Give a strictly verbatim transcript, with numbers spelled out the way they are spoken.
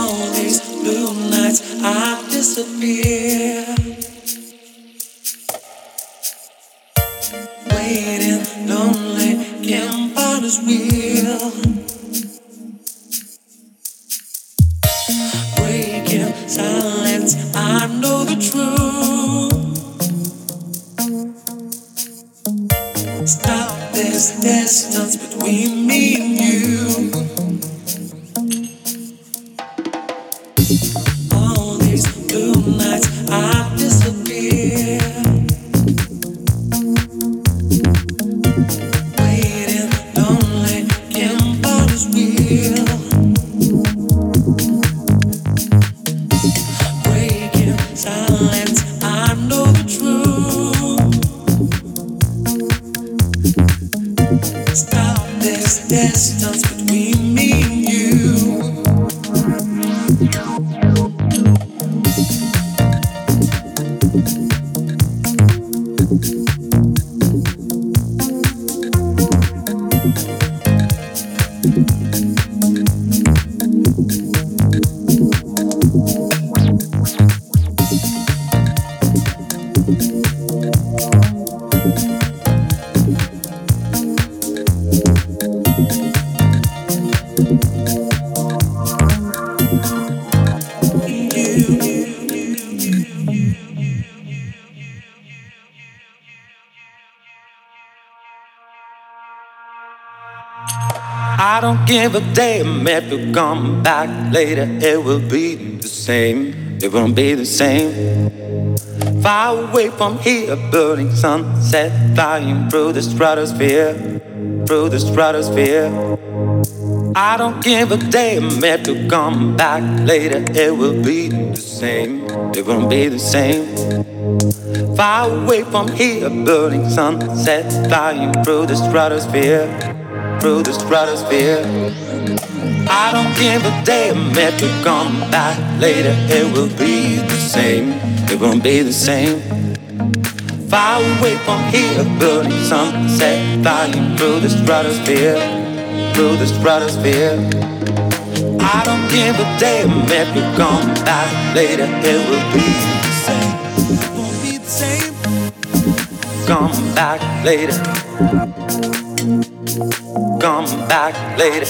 All these blue nights I disappear, waiting lonely, can't find his wheel, breaking silence, I know the truth. Stop this distance between me and you. All these blue nights I disappear, waiting lonely, can't find his wheel, breaking silence, I know the truth. Stop this distance between me and you. I don't give a damn if you come back later. It will be the same. It won't be the same. Far away from here, burning sunset, flying through the stratosphere, through the stratosphere. I don't give a damn if you come back later. It will be the same. It won't be the same. Far away from here, burning sunset, flying through the stratosphere, through the stratosphere. I don't give a damn if you come back later. It will be the same. It won't be the same. Far away from here, burning sunset, flying through the stratosphere, through the stratosphere. I don't give a damn if you come back later. It will be the same. It won't be the same. Come back later. Come back later.